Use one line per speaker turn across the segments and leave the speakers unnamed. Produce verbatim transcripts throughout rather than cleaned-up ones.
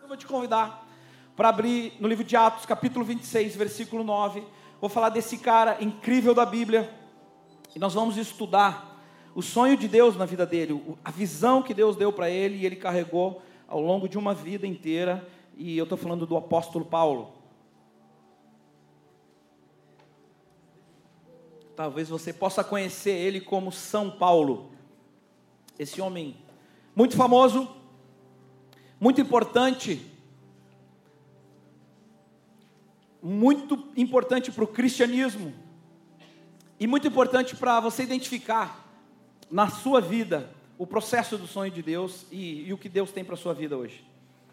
vou te convidar para abrir no livro de Atos, capítulo vinte e seis, versículo nove. Vou falar desse cara incrível da Bíblia. E nós vamos estudar o sonho de Deus na vida dele, a visão que Deus deu para ele e ele carregou ao longo de uma vida inteira. E eu estou falando do apóstolo Paulo. Talvez você possa conhecer ele como São Paulo. Esse homem muito famoso, muito importante, muito importante para o cristianismo e muito importante para você identificar na sua vida o processo do sonho de Deus e, e o que Deus tem para a sua vida hoje.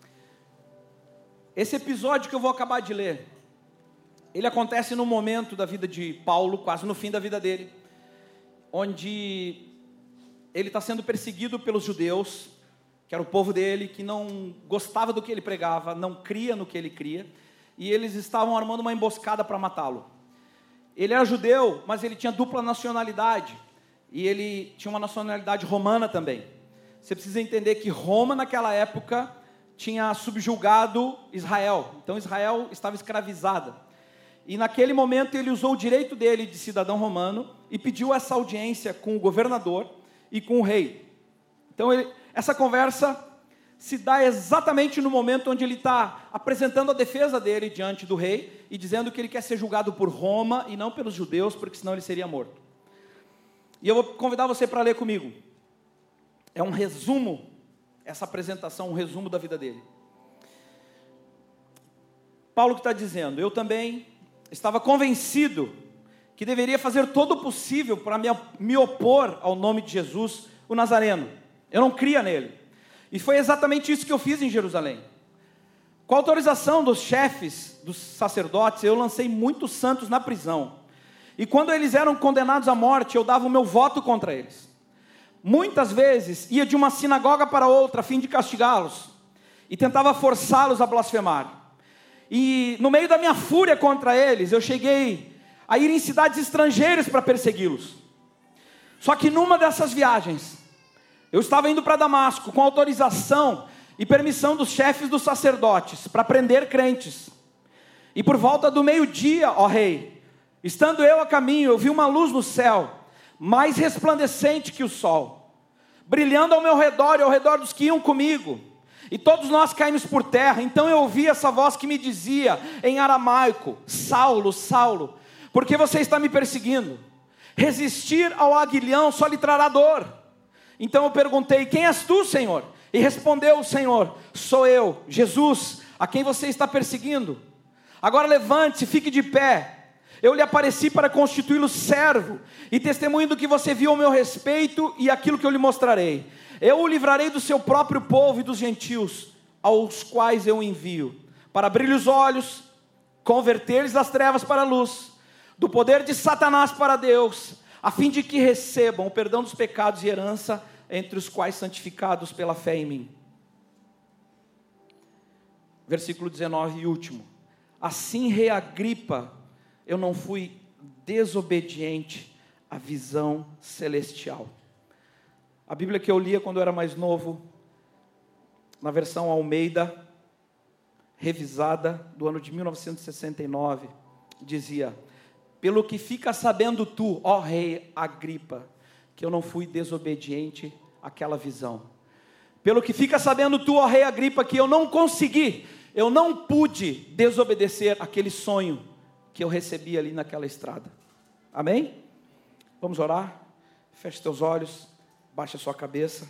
Esse episódio que eu vou acabar de ler, ele acontece num momento da vida de Paulo, quase no fim da vida dele, onde ele está sendo perseguido pelos judeus, que era o povo dele, que não gostava do que ele pregava, não cria no que ele cria, e eles estavam armando uma emboscada para matá-lo. Ele era judeu, mas ele tinha dupla nacionalidade, e ele tinha uma nacionalidade romana também. Você precisa entender que Roma, naquela época, tinha subjugado Israel, então Israel estava escravizada. E naquele momento ele usou o direito dele de cidadão romano, e pediu essa audiência com o governador e com o rei. Então ele... Essa conversa se dá exatamente no momento onde ele está apresentando a defesa dele diante do rei e dizendo que ele quer ser julgado por Roma e não pelos judeus, porque senão ele seria morto. E eu vou convidar você para ler comigo. É um resumo, essa apresentação, um resumo da vida dele. Paulo que está dizendo: eu também estava convencido que deveria fazer todo o possível para me, me opor ao nome de Jesus, o Nazareno. Eu não cria nele. E foi exatamente isso que eu fiz em Jerusalém. Com a autorização dos chefes, dos sacerdotes, eu lancei muitos santos na prisão. E quando eles eram condenados à morte, eu dava o meu voto contra eles. Muitas vezes ia de uma sinagoga para outra a fim de castigá-los. E tentava forçá-los a blasfemar. E no meio da minha fúria contra eles, eu cheguei a ir em cidades estrangeiras para persegui-los. Só que numa dessas viagens, eu estava indo para Damasco com autorização e permissão dos chefes dos sacerdotes para prender crentes. E por volta do meio-dia, ó rei, estando eu a caminho, eu vi uma luz no céu, mais resplandecente que o sol, brilhando ao meu redor e ao redor dos que iam comigo. E todos nós caímos por terra. Então eu ouvi essa voz que me dizia em aramaico: Saulo, Saulo, por que você está me perseguindo? Resistir ao aguilhão só lhe trará dor. Então eu perguntei: quem és tu, Senhor? E respondeu o Senhor: sou eu, Jesus, a quem você está perseguindo. Agora levante-se, fique de pé. Eu lhe apareci para constituí-lo servo e testemunho do que você viu ao meu respeito e aquilo que eu lhe mostrarei. Eu o livrarei do seu próprio povo e dos gentios, aos quais eu o envio, para abrir os olhos, converter-lhes das trevas para a luz, do poder de Satanás para Deus, a fim de que recebam o perdão dos pecados e herança, entre os quais santificados pela fé em mim. Versículo dezenove e último. Assim, rei Agripa, eu não fui desobediente à visão celestial. A Bíblia que eu lia quando eu era mais novo, na versão Almeida, revisada, do ano de mil novecentos e sessenta e nove, dizia: pelo que fica sabendo tu, ó rei Agripa, que eu não fui desobediente àquela visão. Pelo que fica sabendo tu, ó rei Agripa, que eu não consegui, eu não pude desobedecer aquele sonho que eu recebi ali naquela estrada. Amém? Vamos orar? Feche teus olhos, baixa sua cabeça.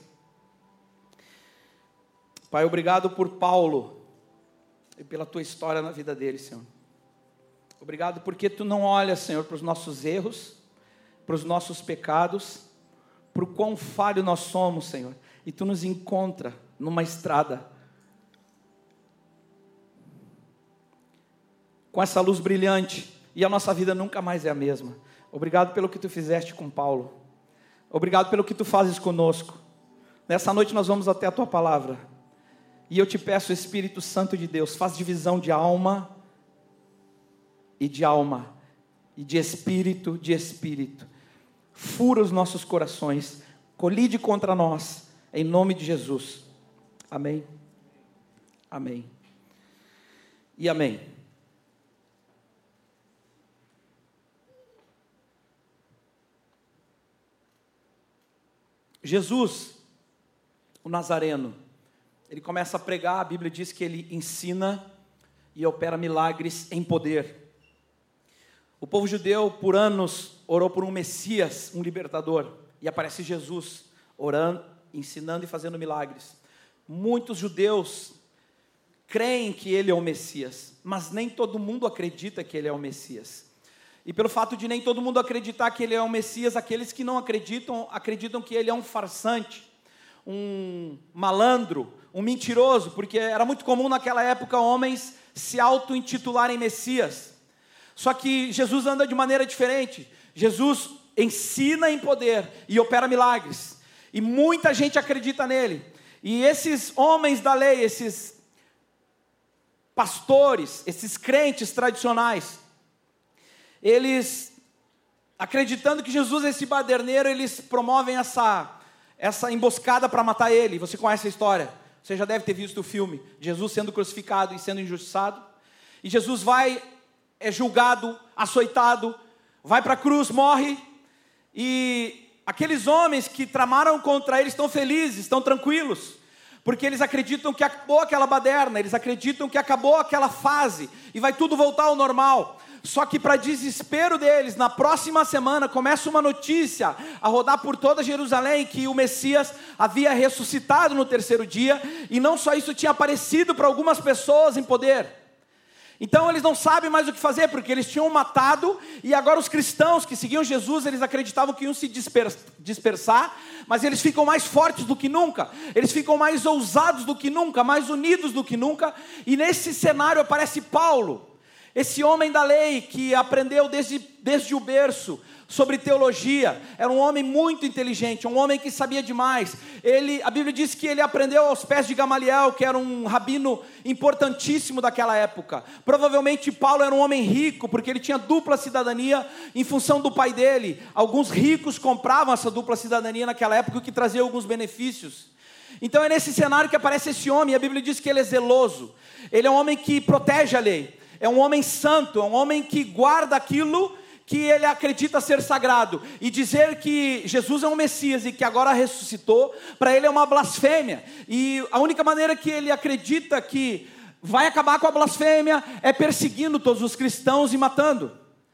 Pai, obrigado por Paulo e pela tua história na vida dele, Senhor. Obrigado porque tu não olhas, Senhor, para os nossos erros, para os nossos pecados, para o quão falho nós somos, Senhor, e tu nos encontra numa estrada, com essa luz brilhante, e a nossa vida nunca mais é a mesma. Obrigado pelo que tu fizeste com Paulo, obrigado pelo que tu fazes conosco. Nessa noite nós vamos até a tua palavra, e eu te peço, Espírito Santo de Deus, faz divisão de alma e de alma, e de espírito, de espírito, fura os nossos corações, colide contra nós, em nome de Jesus, amém. Amém. E amém. Jesus, o Nazareno, ele começa a pregar, a Bíblia diz que ele ensina e opera milagres em poder. O povo judeu, por anos, orou por um Messias, um libertador, e aparece Jesus, orando, ensinando e fazendo milagres. Muitos judeus creem que ele é o Messias, mas nem todo mundo acredita que ele é o Messias. E pelo fato de nem todo mundo acreditar que ele é o Messias, aqueles que não acreditam, acreditam que ele é um farsante, um malandro, um mentiroso, porque era muito comum naquela época homens se auto-intitularem Messias. Só que Jesus anda de maneira diferente. Jesus ensina em poder e opera milagres. E muita gente acredita nele. E esses homens da lei, esses pastores, esses crentes tradicionais, eles, acreditando que Jesus é esse baderneiro, eles promovem essa, essa emboscada para matar ele. Você conhece a história? Você já deve ter visto o filme, Jesus sendo crucificado e sendo injustiçado. E Jesus vai, é julgado, açoitado, vai para a cruz, morre. E aqueles homens que tramaram contra ele estão felizes, estão tranquilos, porque eles acreditam que acabou aquela baderna, eles acreditam que acabou aquela fase, e vai tudo voltar ao normal. Só que para desespero deles, na próxima semana começa uma notícia a rodar por toda Jerusalém, que o Messias havia ressuscitado no terceiro dia, e não só isso, tinha aparecido para algumas pessoas em poder. Então eles não sabem mais o que fazer, porque eles tinham matado, e agora os cristãos que seguiam Jesus, eles acreditavam que iam se dispersar, mas eles ficam mais fortes do que nunca, eles ficam mais ousados do que nunca, mais unidos do que nunca, e nesse cenário aparece Paulo, esse homem da lei que aprendeu desde, desde o berço sobre teologia, era um homem muito inteligente, um homem que sabia demais. Ele, a Bíblia diz que ele aprendeu aos pés de Gamaliel, que era um rabino importantíssimo daquela época. Provavelmente Paulo era um homem rico, porque ele tinha dupla cidadania em função do pai dele. Alguns ricos compravam essa dupla cidadania naquela época, o que trazia alguns benefícios. Então é nesse cenário que aparece esse homem, e a Bíblia diz que ele é zeloso, ele é um homem que protege a lei, é um homem santo, é um homem que guarda aquilo que ele acredita ser sagrado, e dizer que Jesus é um Messias e que agora ressuscitou, para ele é uma blasfêmia, e a única maneira que ele acredita que vai acabar com a blasfêmia é perseguindo todos os cristãos e matando.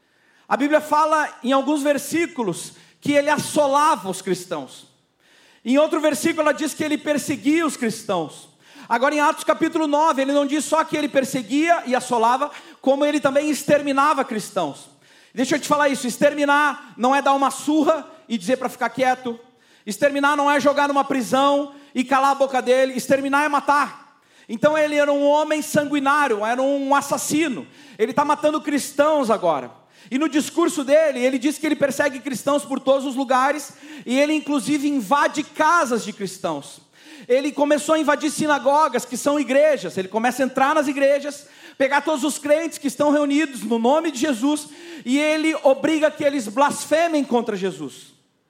A Bíblia fala em alguns versículos que ele assolava os cristãos, em outro versículo ela diz que ele perseguia os cristãos. Agora em Atos capítulo nove, ele não diz só que ele perseguia e assolava, como ele também exterminava cristãos. Deixa eu te falar isso, exterminar não é dar uma surra e dizer para ficar quieto, exterminar não é jogar numa prisão e calar a boca dele, exterminar é matar. Então ele era um homem sanguinário, era um assassino, ele está matando cristãos agora. E no discurso dele, ele diz que ele persegue cristãos por todos os lugares, e ele inclusive invade casas de cristãos. Ele começou a invadir sinagogas, que são igrejas. Ele começa a entrar nas igrejas, pegar todos os crentes que estão reunidos no nome de Jesus, e ele obriga que eles blasfemem contra Jesus.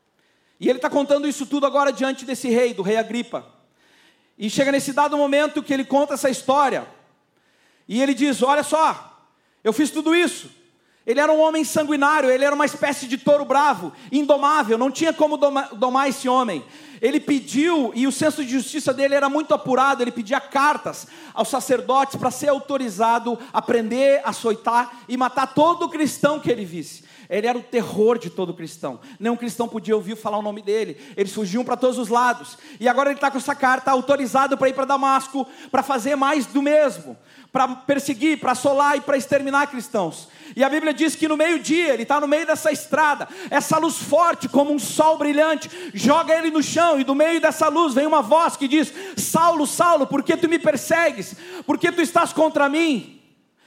E ele está contando isso tudo agora diante desse rei, do rei Agripa. E chega nesse dado momento que ele conta essa história, e ele diz: olha só, eu fiz tudo isso. Ele era um homem sanguinário, ele era uma espécie de touro bravo, indomável, não tinha como domar, domar esse homem. Ele pediu, e o senso de justiça dele era muito apurado, ele pedia cartas aos sacerdotes para ser autorizado a prender, açoitar e matar todo cristão que ele visse. Ele era o terror de todo cristão, nenhum cristão podia ouvir falar o nome dele, eles fugiam para todos os lados, e agora ele está com essa carta autorizado para ir para Damasco, para fazer mais do mesmo, para perseguir, para assolar e para exterminar cristãos. E a Bíblia diz que no meio-dia, ele está no meio dessa estrada, essa luz forte como um sol brilhante, joga ele no chão, e do meio dessa luz vem uma voz que diz: Saulo, Saulo, por que tu me persegues? Por que tu estás contra mim?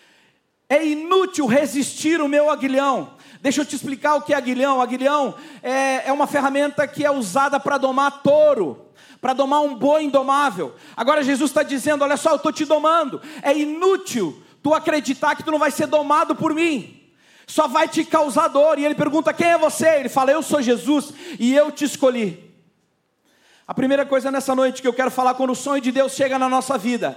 É inútil resistir o meu aguilhão. Deixa eu te explicar o que é aguilhão. Aguilhão é, é uma ferramenta que é usada para domar touro, para domar um boi indomável. Agora Jesus está dizendo: olha só, eu estou te domando. É inútil tu acreditar que tu não vai ser domado por mim, só vai te causar dor. E ele pergunta: quem é você? Ele fala: eu sou Jesus e eu te escolhi. A primeira coisa nessa noite que eu quero falar, quando o sonho de Deus chega na nossa vida,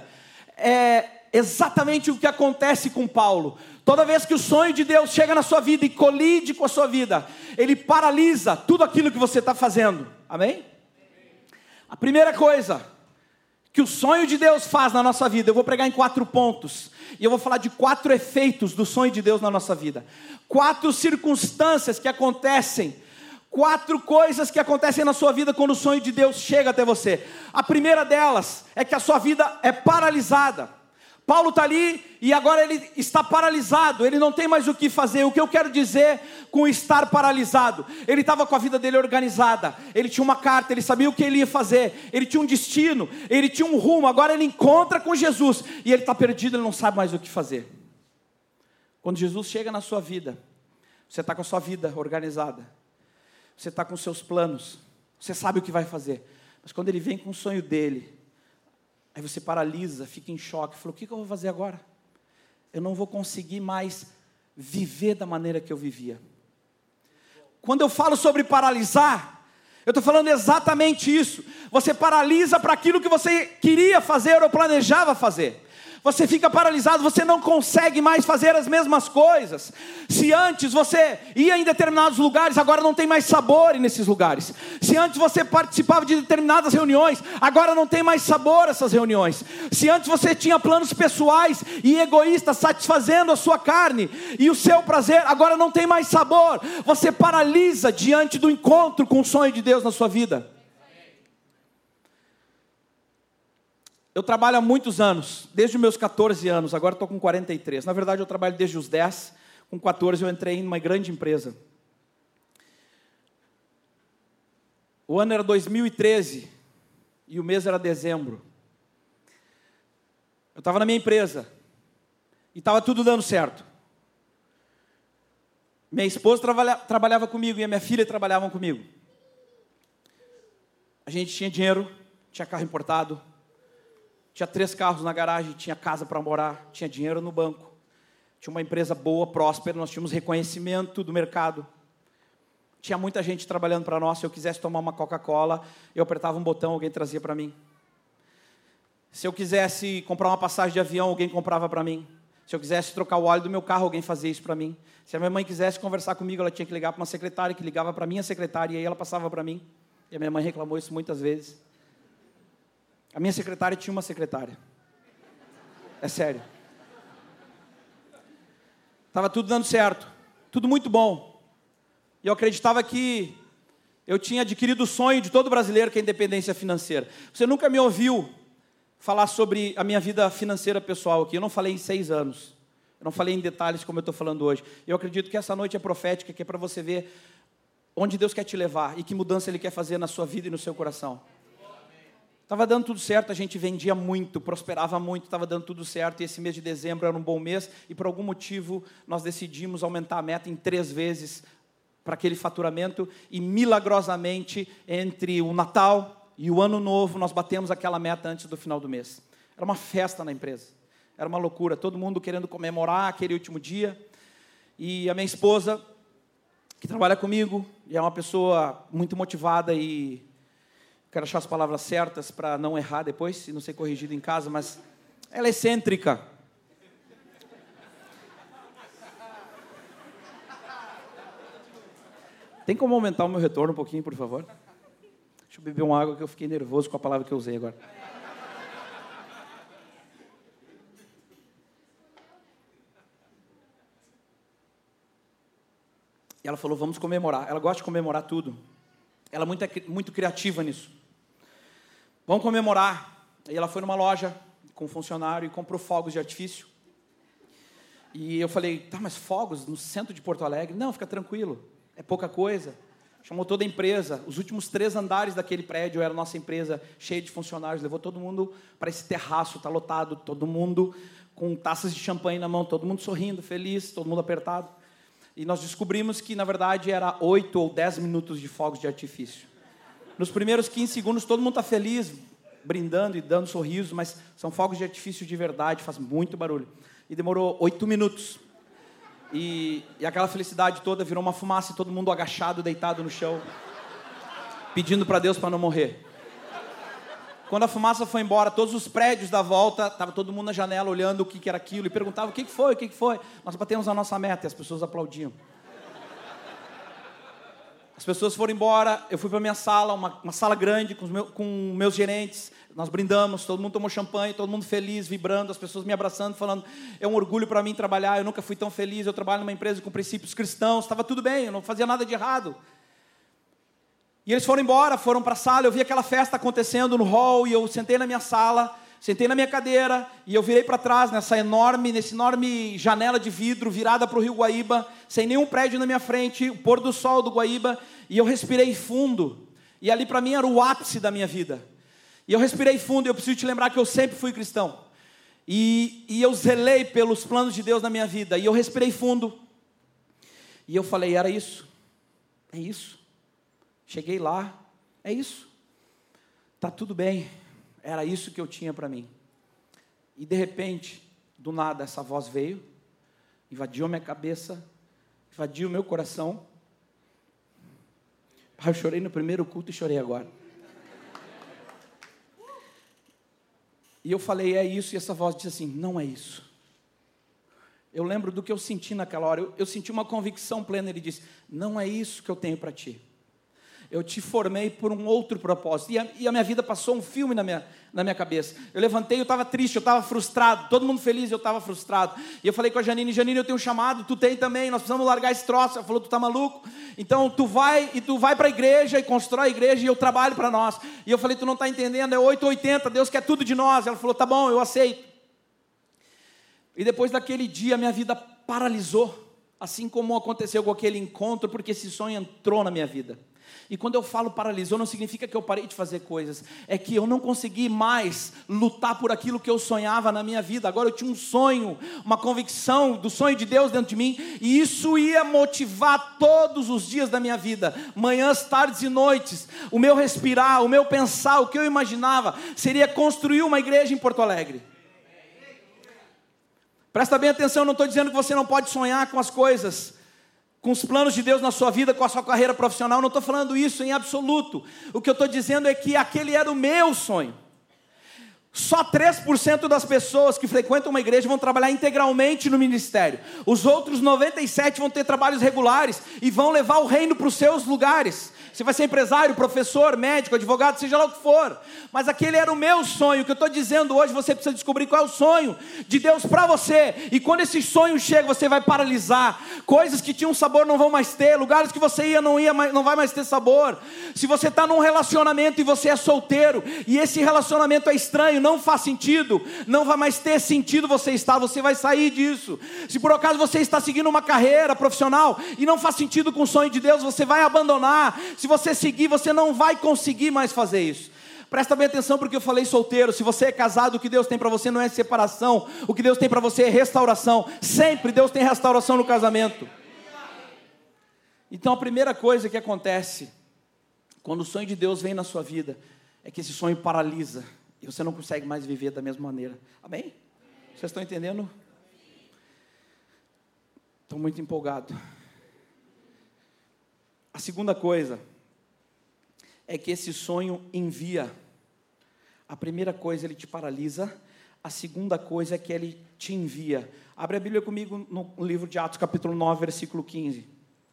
é exatamente o que acontece com Paulo. Toda vez que o sonho de Deus chega na sua vida e colide com a sua vida, ele paralisa tudo aquilo que você está fazendo. Amém? A primeira coisa que o sonho de Deus faz na nossa vida, eu vou pregar em quatro pontos, e eu vou falar de quatro efeitos do sonho de Deus na nossa vida, quatro circunstâncias que acontecem, quatro coisas que acontecem na sua vida quando o sonho de Deus chega até você. A primeira delas é que a sua vida é paralisada. Paulo está ali e agora ele está paralisado, ele não tem mais o que fazer. O que eu quero dizer com estar paralisado? Ele estava com a vida dele organizada, ele tinha uma carta, ele sabia o que ele ia fazer, ele tinha um destino, ele tinha um rumo. Agora ele encontra com Jesus e ele está perdido, ele não sabe mais o que fazer. Quando Jesus chega na sua vida, você está com a sua vida organizada, você está com os seus planos, você sabe o que vai fazer, mas quando ele vem com o sonho dele, aí você paralisa, fica em choque, fala: o que eu vou fazer agora? Eu não vou conseguir mais viver da maneira que eu vivia. Quando eu falo sobre paralisar, eu estou falando exatamente isso. Você paralisa para aquilo que você queria fazer ou planejava fazer. Você fica paralisado, você não consegue mais fazer as mesmas coisas. Se antes você ia em determinados lugares, agora não tem mais sabor nesses lugares. Se antes você participava de determinadas reuniões, agora não tem mais sabor essas reuniões. Se antes você tinha planos pessoais e egoístas satisfazendo a sua carne e o seu prazer, agora não tem mais sabor. Você paralisa diante do encontro com o sonho de Deus na sua vida. Eu trabalho há muitos anos, desde os meus catorze anos, agora estou com quarenta e três. Na verdade, eu trabalho desde os dez, com quatorze eu entrei em uma grande empresa. O ano era dois mil e treze e o mês era dezembro. Eu estava na minha empresa e estava tudo dando certo. Minha esposa trabalha, trabalhava comigo e a minha filha trabalhavam comigo. A gente tinha dinheiro, tinha carro importado, tinha três carros na garagem, tinha casa para morar, tinha dinheiro no banco. Tinha uma empresa boa, próspera, nós tínhamos reconhecimento do mercado. Tinha muita gente trabalhando para nós. Se eu quisesse tomar uma Coca-Cola, eu apertava um botão, alguém trazia para mim. Se eu quisesse comprar uma passagem de avião, alguém comprava para mim. Se eu quisesse trocar o óleo do meu carro, alguém fazia isso para mim. Se a minha mãe quisesse conversar comigo, ela tinha que ligar para uma secretária, que ligava para a minha secretária, e aí ela passava para mim. E a minha mãe reclamou isso muitas vezes. A minha secretária tinha uma secretária. É sério. Estava tudo dando certo. Tudo muito bom. E eu acreditava que eu tinha adquirido o sonho de todo brasileiro, que é a independência financeira. Você nunca me ouviu falar sobre a minha vida financeira pessoal aqui. Eu não falei em seis anos. Eu não falei em detalhes como eu estou falando hoje. Eu acredito que essa noite é profética, que é para você ver onde Deus quer te levar e que mudança Ele quer fazer na sua vida e no seu coração. Estava dando tudo certo, a gente vendia muito, prosperava muito, estava dando tudo certo, e esse mês de dezembro era um bom mês, e por algum motivo nós decidimos aumentar a meta em três vezes para aquele faturamento, e milagrosamente, entre o Natal e o Ano Novo, nós batemos aquela meta antes do final do mês. Era uma festa na empresa, era uma loucura, todo mundo querendo comemorar aquele último dia, e a minha esposa, que trabalha comigo, e é uma pessoa muito motivada e... quero achar as palavras certas para não errar depois e não ser corrigido em casa, mas ela é excêntrica. Tem como aumentar o meu retorno um pouquinho, por favor? Deixa eu beber uma água que eu fiquei nervoso com a palavra que eu usei agora. E ela falou: vamos comemorar. Ela gosta de comemorar tudo. Ela é muito, muito criativa nisso. Vamos comemorar. E ela foi numa loja com um funcionário e comprou fogos de artifício. E eu falei: tá, mas fogos no centro de Porto Alegre? Não, fica tranquilo, é pouca coisa. Chamou toda a empresa, os últimos três andares daquele prédio era a nossa empresa, cheia de funcionários, levou todo mundo para esse terraço, está lotado, todo mundo com taças de champanhe na mão, todo mundo sorrindo, feliz, todo mundo apertado. E nós descobrimos que, na verdade, era oito ou dez minutos de fogos de artifício. Nos primeiros quinze segundos, todo mundo está feliz, brindando e dando sorriso, mas são fogos de artifício de verdade, faz muito barulho. E demorou oito minutos. E, e aquela felicidade toda virou uma fumaça e todo mundo agachado, deitado no chão, pedindo para Deus para não morrer. Quando a fumaça foi embora, todos os prédios da volta, estava todo mundo na janela olhando o que, que era aquilo e perguntava o que, que foi, o que, que foi. Nós batemos a nossa meta e as pessoas aplaudiam. As pessoas foram embora, eu fui para a minha sala, uma, uma sala grande com, os meu, com meus gerentes, nós brindamos, todo mundo tomou champanhe, todo mundo feliz, vibrando, as pessoas me abraçando, falando, é um orgulho para mim trabalhar, eu nunca fui tão feliz, eu trabalho numa empresa com princípios cristãos, estava tudo bem, eu não fazia nada de errado. E eles foram embora, foram para a sala, eu vi aquela festa acontecendo no hall, e eu sentei na minha sala, sentei na minha cadeira, e eu virei para trás, nessa enorme, nessa enorme janela de vidro, virada para o rio Guaíba, sem nenhum prédio na minha frente, o pôr do sol do Guaíba, e eu respirei fundo, e ali para mim era o ápice da minha vida. E eu respirei fundo, e eu preciso te lembrar que eu sempre fui cristão, e, e eu zelei pelos planos de Deus na minha vida, e eu respirei fundo, e eu falei, era isso, é isso. Cheguei lá, é isso, está tudo bem, era isso que eu tinha para mim. E de repente, do nada, essa voz veio, invadiu a minha cabeça, invadiu o meu coração. Eu chorei no primeiro culto e chorei agora. E eu falei, é isso, e essa voz disse assim, não é isso. Eu lembro do que eu senti naquela hora, eu, eu senti uma convicção plena, ele disse, não é isso que eu tenho para ti. Eu te formei por um outro propósito. E a, e a minha vida passou um filme na minha, na minha cabeça. Eu levantei, eu estava triste, eu estava frustrado. Todo mundo feliz, eu estava frustrado. E eu falei com a Janine, Janine, eu tenho um chamado, tu tem também, nós precisamos largar esse troço. Ela falou, tu tá maluco? Então tu vai e tu vai para a igreja e constrói a igreja e eu trabalho para nós. E eu falei, tu não está entendendo, é oito ou oitenta, Deus quer tudo de nós. Ela falou, tá bom, eu aceito. E depois daquele dia, a minha vida paralisou. Assim como aconteceu com aquele encontro, porque esse sonho entrou na minha vida. E quando eu falo paralisou, não significa que eu parei de fazer coisas. É que eu não consegui mais lutar por aquilo que eu sonhava na minha vida. Agora eu tinha um sonho, uma convicção do sonho de Deus dentro de mim. E isso ia motivar todos os dias da minha vida. Manhãs, tardes e noites. O meu respirar, o meu pensar, o que eu imaginava seria construir uma igreja em Porto Alegre. Presta bem atenção, eu não estou dizendo que você não pode sonhar com as coisas, com os planos de Deus na sua vida, com a sua carreira profissional, não estou falando isso em absoluto. O que eu estou dizendo é que aquele era o meu sonho. Só três por cento das pessoas que frequentam uma igreja vão trabalhar integralmente no ministério. Os outros noventa e sete por cento vão ter trabalhos regulares e vão levar o reino para os seus lugares. Você vai ser empresário, professor, médico, advogado, seja lá o que for. Mas aquele era o meu sonho. O que eu estou dizendo hoje, você precisa descobrir qual é o sonho de Deus para você. E quando esse sonho chega, você vai paralisar. Coisas que tinham sabor não vão mais ter. Lugares que você ia não, ia mais, não vai mais ter sabor. Se você está num relacionamento e você é solteiro, e esse relacionamento é estranho, não faz sentido, não vai mais ter sentido você estar, você vai sair disso. Se por acaso você está seguindo uma carreira profissional e não faz sentido com o sonho de Deus, você vai abandonar. Se você seguir, você não vai conseguir mais fazer isso. Presta bem atenção porque eu falei solteiro. Se você é casado, o que Deus tem para você não é separação, o que Deus tem para você é restauração. Sempre Deus tem restauração no casamento. Então a primeira coisa que acontece quando o sonho de Deus vem na sua vida é que esse sonho paralisa e você não consegue mais viver da mesma maneira. Amém? Vocês estão entendendo? Estou muito empolgado. A segunda coisa é que esse sonho envia. A primeira coisa, ele te paralisa. A segunda coisa é que ele te envia. Abre a Bíblia comigo no livro de Atos, capítulo nove, versículo quinze.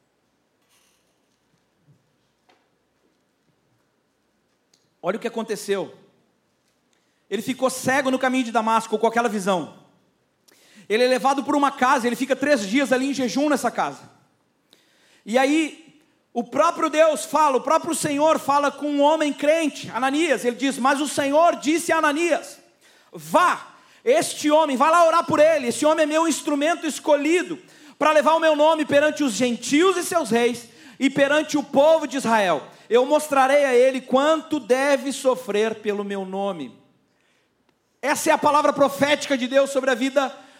Olha o que aconteceu. Ele ficou cego no caminho de Damasco com aquela visão. Ele é levado por uma casa, ele fica três dias ali em jejum nessa casa. E aí o próprio Deus fala, o próprio Senhor fala com um homem crente, Ananias. Ele diz, mas o Senhor disse a Ananias, vá, este homem, vai lá orar por ele. Esse homem é meu instrumento escolhido para levar o meu nome perante os gentios e seus reis e perante o povo de Israel. Eu mostrarei a ele quanto deve sofrer pelo meu nome. Essa é a palavra profética de Deus sobre a vida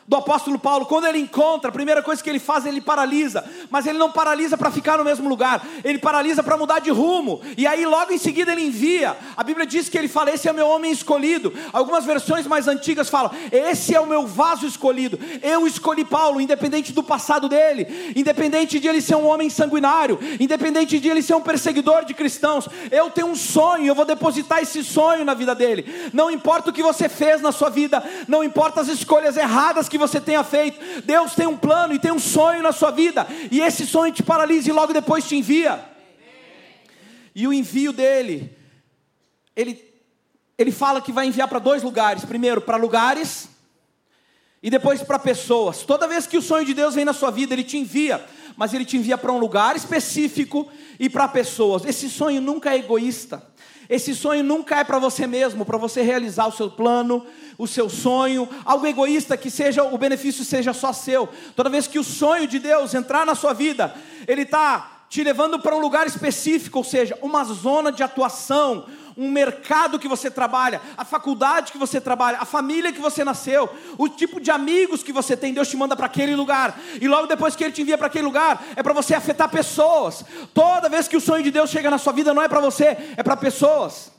do apóstolo Paulo. Quando ele encontra, a primeira coisa que ele faz, ele paralisa. Mas ele não paralisa para ficar no mesmo lugar, ele paralisa para mudar de rumo. E aí logo em seguida ele envia. A Bíblia diz que ele fala: esse é o meu homem escolhido. Algumas versões mais antigas falam: esse é o meu vaso escolhido. Eu escolhi Paulo, independente do passado dele, independente de ele ser um homem sanguinário, independente de ele ser um perseguidor de cristãos. Eu tenho um sonho, eu vou depositar esse sonho na vida dele. Não importa o que você fez na sua vida, não importa as escolhas erradas que você tenha feito, Deus tem um plano e tem um sonho na sua vida, e esse sonho te paralisa e logo depois te envia. E o envio dele, ele, ele fala que vai enviar para dois lugares. Primeiro para lugares, e depois para pessoas. Toda vez que o sonho de Deus vem na sua vida, ele te envia, mas ele te envia para um lugar específico e para pessoas. Esse sonho nunca é egoísta. Esse sonho nunca é para você mesmo, para você realizar o seu plano, o seu sonho, algo egoísta, que seja, o benefício seja só seu. Toda vez que o sonho de Deus entrar na sua vida, ele está te levando para um lugar específico, ou seja, uma zona de atuação, um mercado que você trabalha, a faculdade que você trabalha, a família que você nasceu, o tipo de amigos que você tem. Deus te manda para aquele lugar, e logo depois que Ele te envia para aquele lugar, é para você afetar pessoas. Toda vez que o sonho de Deus chega na sua vida, não é para você, é para pessoas.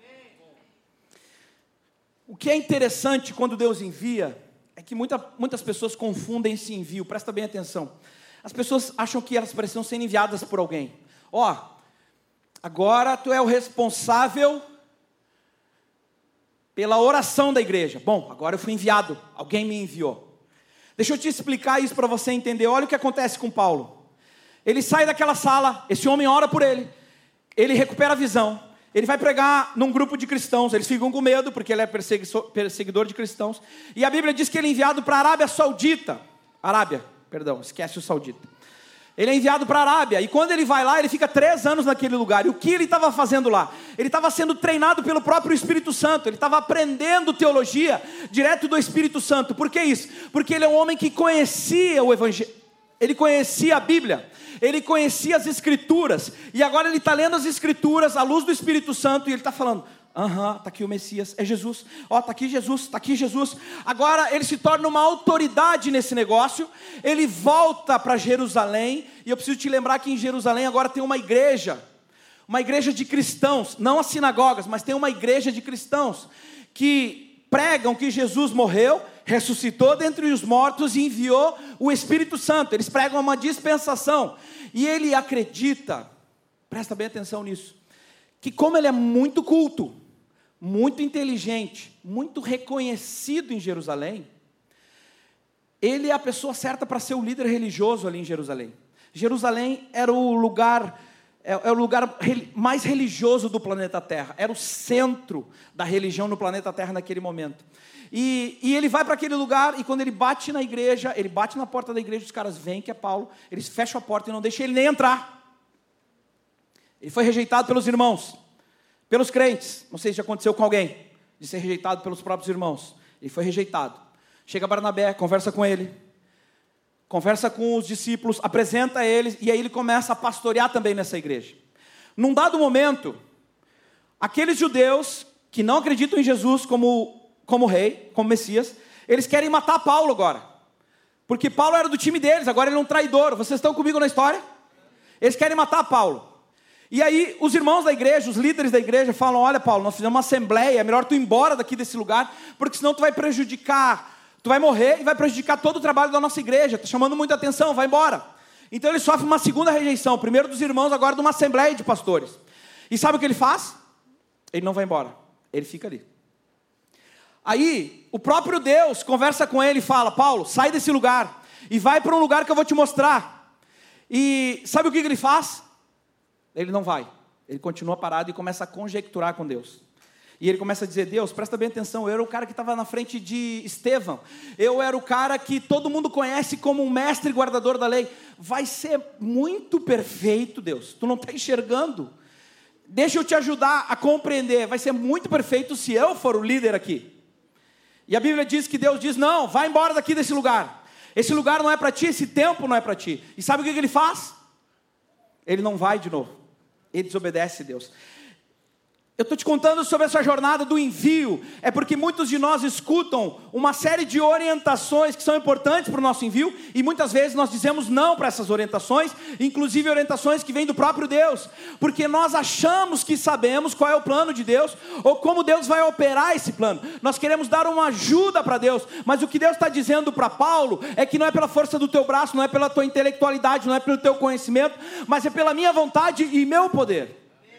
O que é interessante quando Deus envia, é que muita, muitas pessoas confundem esse envio. Presta bem atenção. As pessoas acham que elas precisam ser enviadas por alguém. Ó, agora tu é o responsável pela oração da igreja. Bom, agora eu fui enviado, alguém me enviou. Deixa eu te explicar isso para você entender. Olha o que acontece com Paulo. Ele sai daquela sala, esse homem ora por ele, ele recupera a visão, ele vai pregar num grupo de cristãos. Eles ficam com medo, porque ele é perseguidor de cristãos. E a Bíblia diz que ele é enviado para a Arábia Saudita. Arábia, perdão, esquece o saudita. Ele é enviado para a Arábia, e quando ele vai lá, ele fica três anos naquele lugar. E o que ele estava fazendo lá? Ele estava sendo treinado pelo próprio Espírito Santo. Ele estava aprendendo teologia direto do Espírito Santo. Por que isso? Porque ele é um homem que conhecia o Evangelho, ele conhecia a Bíblia, ele conhecia as Escrituras, e agora ele está lendo as Escrituras à luz do Espírito Santo, e ele está falando: aham, está aqui o Messias, é Jesus, ó, está aqui Jesus, está aqui Jesus. Agora ele se torna uma autoridade nesse negócio. Ele volta para Jerusalém, e eu preciso te lembrar que em Jerusalém agora tem uma igreja, uma igreja de cristãos, não as sinagogas, mas tem uma igreja de cristãos, que pregam que Jesus morreu, ressuscitou dentre os mortos e enviou o Espírito Santo. Eles pregam uma dispensação, e ele acredita, presta bem atenção nisso, que como ele é muito culto, muito inteligente, muito reconhecido em Jerusalém, ele é a pessoa certa para ser o líder religioso ali em Jerusalém. Jerusalém era o lugar, é, é o lugar mais religioso do planeta Terra, era o centro da religião no planeta Terra naquele momento. E, e ele vai para aquele lugar, e quando ele bate na igreja, ele bate na porta da igreja, os caras veem que é Paulo, eles fecham a porta e não deixam ele nem entrar. Ele foi rejeitado pelos irmãos, pelos crentes. Não sei se já aconteceu com alguém, de ser rejeitado pelos próprios irmãos. Ele foi rejeitado. Chega Barnabé, conversa com ele, conversa com os discípulos, apresenta eles, e aí ele começa a pastorear também nessa igreja. Num dado momento, aqueles judeus que não acreditam em Jesus como, como rei, como Messias, eles querem matar Paulo agora, porque Paulo era do time deles, agora ele é um traidor. Vocês estão comigo na história? Eles querem matar Paulo. E aí os irmãos da igreja, os líderes da igreja falam: olha Paulo, nós fizemos uma assembleia, é melhor tu ir embora daqui desse lugar, porque senão tu vai prejudicar, tu vai morrer e vai prejudicar todo o trabalho da nossa igreja, está chamando muita atenção, vai embora. Então ele sofre uma segunda rejeição, primeiro dos irmãos, agora de uma assembleia de pastores. E sabe o que ele faz? Ele não vai embora, ele fica ali. Aí o próprio Deus conversa com ele e fala: Paulo, sai desse lugar e vai para um lugar que eu vou te mostrar. E sabe o que ele faz? Ele não vai, ele continua parado e começa a conjecturar com Deus. E ele começa a dizer: Deus, presta bem atenção, eu era o cara que estava na frente de Estevão, eu era o cara que todo mundo conhece como um mestre guardador da lei. Vai ser muito perfeito, Deus, tu não está enxergando? Deixa eu te ajudar a compreender, vai ser muito perfeito se eu for o líder aqui. E a Bíblia diz que Deus diz: não, vai embora daqui desse lugar, esse lugar não é para ti, esse tempo não é para ti. E sabe o que ele faz? Ele não vai de novo, ele desobedece a Deus. Eu estou te contando sobre essa jornada do envio, é porque muitos de nós escutam uma série de orientações que são importantes para o nosso envio, e muitas vezes nós dizemos não para essas orientações, inclusive orientações que vêm do próprio Deus, porque nós achamos que sabemos qual é o plano de Deus, ou como Deus vai operar esse plano. Nós queremos dar uma ajuda para Deus, mas o que Deus está dizendo para Paulo, é que não é pela força do teu braço, não é pela tua intelectualidade, não é pelo teu conhecimento, mas é pela minha vontade e meu poder.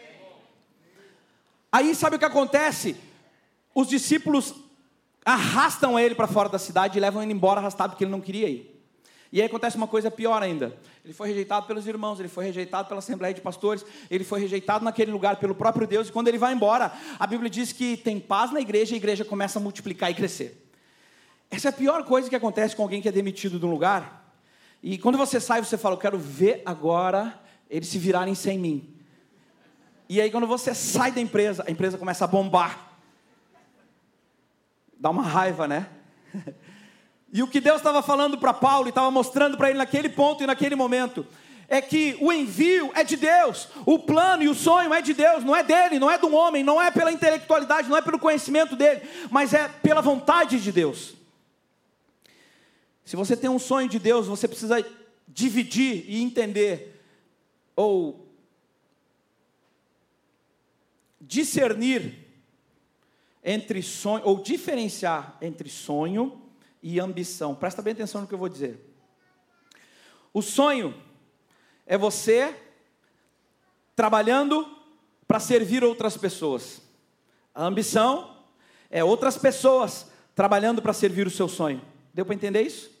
Aí sabe o que acontece? Os discípulos arrastam ele para fora da cidade e levam ele embora arrastado porque ele não queria ir. E aí acontece uma coisa pior ainda. Ele foi rejeitado pelos irmãos, ele foi rejeitado pela Assembleia de Pastores, ele foi rejeitado naquele lugar pelo próprio Deus, e quando ele vai embora, a Bíblia diz que tem paz na igreja, e a igreja começa a multiplicar e crescer. Essa é a pior coisa que acontece com alguém que é demitido de um lugar, e quando você sai, você fala, eu quero ver agora eles se virarem sem mim. E aí quando você sai da empresa, a empresa começa a bombar. Dá uma raiva, né? E o que Deus estava falando para Paulo, e estava mostrando para ele naquele ponto e naquele momento, é que o envio é de Deus, o plano e o sonho é de Deus, não é dele, não é do homem, não é pela intelectualidade, não é pelo conhecimento dele, mas é pela vontade de Deus. Se você tem um sonho de Deus, você precisa dividir e entender, ou discernir entre sonho, ou diferenciar entre sonho e ambição. Presta bem atenção no que eu vou dizer. O sonho é você trabalhando para servir outras pessoas. A ambição é outras pessoas trabalhando para servir o seu sonho. Deu para entender isso?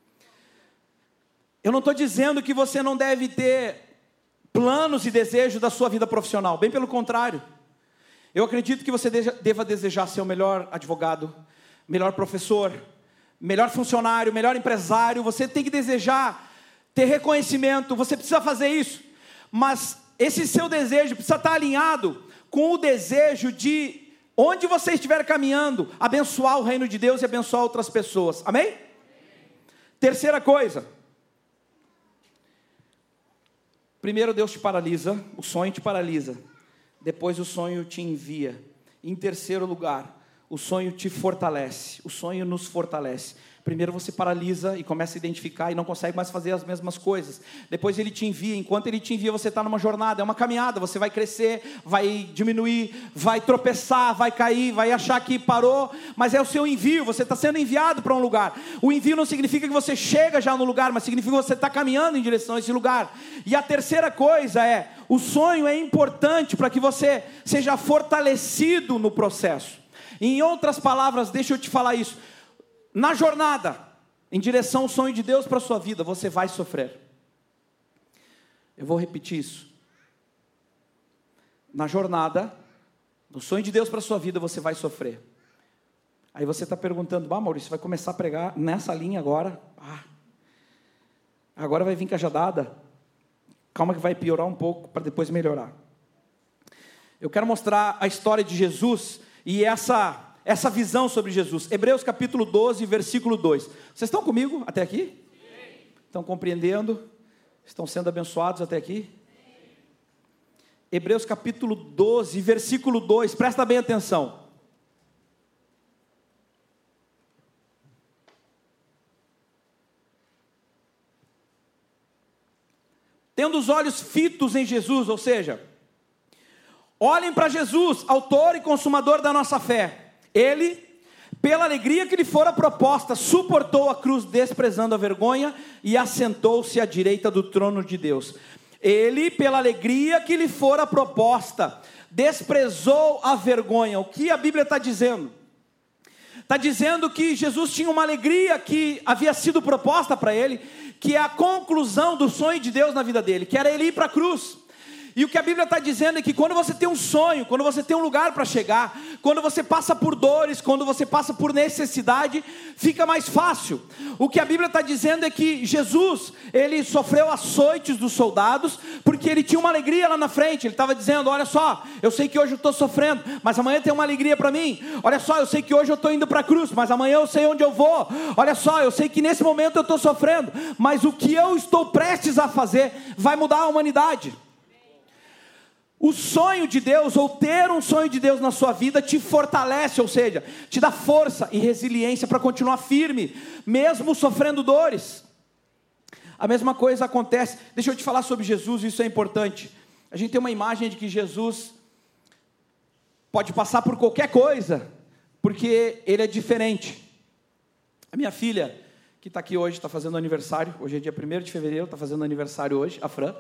Eu não estou dizendo que você não deve ter planos e desejos da sua vida profissional, bem pelo contrário. Eu acredito que você deva desejar ser o melhor advogado, melhor professor, melhor funcionário, melhor empresário. Você tem que desejar ter reconhecimento, você precisa fazer isso. Mas esse seu desejo precisa estar alinhado com o desejo de, onde você estiver caminhando, abençoar o reino de Deus e abençoar outras pessoas. Amém? Amém. Terceira coisa. Primeiro Deus te paralisa, o sonho te paralisa. Depois o sonho te envia. Em terceiro lugar, o sonho te fortalece. O sonho nos fortalece. Primeiro você paralisa e começa a identificar e não consegue mais fazer as mesmas coisas. Depois ele te envia. Enquanto ele te envia, você está numa jornada, é uma caminhada. Você vai crescer, vai diminuir, vai tropeçar, vai cair, vai achar que parou. Mas é o seu envio, você está sendo enviado para um lugar. O envio não significa que você chega já no lugar, mas significa que você está caminhando em direção a esse lugar. E a terceira coisa é, o sonho é importante para que você seja fortalecido no processo. Em outras palavras, deixa eu te falar isso. Na jornada, em direção ao sonho de Deus para a sua vida, você vai sofrer. Eu vou repetir isso. Na jornada, no sonho de Deus para a sua vida, você vai sofrer. Aí você está perguntando, ah, Maurício, vai começar a pregar nessa linha agora? Ah, agora vai vir cajadada? Calma que vai piorar um pouco, para depois melhorar. Eu quero mostrar a história de Jesus, e essa... essa visão sobre Jesus. Hebreus capítulo doze, versículo dois. Vocês estão comigo até aqui? Sim. Estão compreendendo? Estão sendo abençoados até aqui? Sim. Hebreus capítulo doze, versículo dois. Presta bem atenção. Tendo os olhos fitos em Jesus, ou seja, olhem para Jesus, autor e consumador da nossa fé. Ele, pela alegria que lhe fora proposta, suportou a cruz, desprezando a vergonha, e assentou-se à direita do trono de Deus. Ele, pela alegria que lhe fora proposta, desprezou a vergonha. O que a Bíblia está dizendo? Está dizendo que Jesus tinha uma alegria que havia sido proposta para ele, que é a conclusão do sonho de Deus na vida dele, que era ele ir para a cruz. E o que a Bíblia está dizendo é que quando você tem um sonho, quando você tem um lugar para chegar, quando você passa por dores, quando você passa por necessidade, fica mais fácil. O que a Bíblia está dizendo é que Jesus, ele sofreu açoites dos soldados, porque ele tinha uma alegria lá na frente. Ele estava dizendo, olha só, eu sei que hoje eu estou sofrendo, mas amanhã tem uma alegria para mim. Olha só, eu sei que hoje eu estou indo para a cruz, mas amanhã eu sei onde eu vou. Olha só, eu sei que nesse momento eu estou sofrendo, mas o que eu estou prestes a fazer vai mudar a humanidade. O sonho de Deus, ou ter um sonho de Deus na sua vida, te fortalece, ou seja, te dá força e resiliência para continuar firme, mesmo sofrendo dores. A mesma coisa acontece, deixa eu te falar sobre Jesus, isso é importante. A gente tem uma imagem de que Jesus pode passar por qualquer coisa, porque Ele é diferente. A minha filha, que está aqui hoje, está fazendo aniversário, hoje é dia primeiro de fevereiro, está fazendo aniversário hoje, a Fran.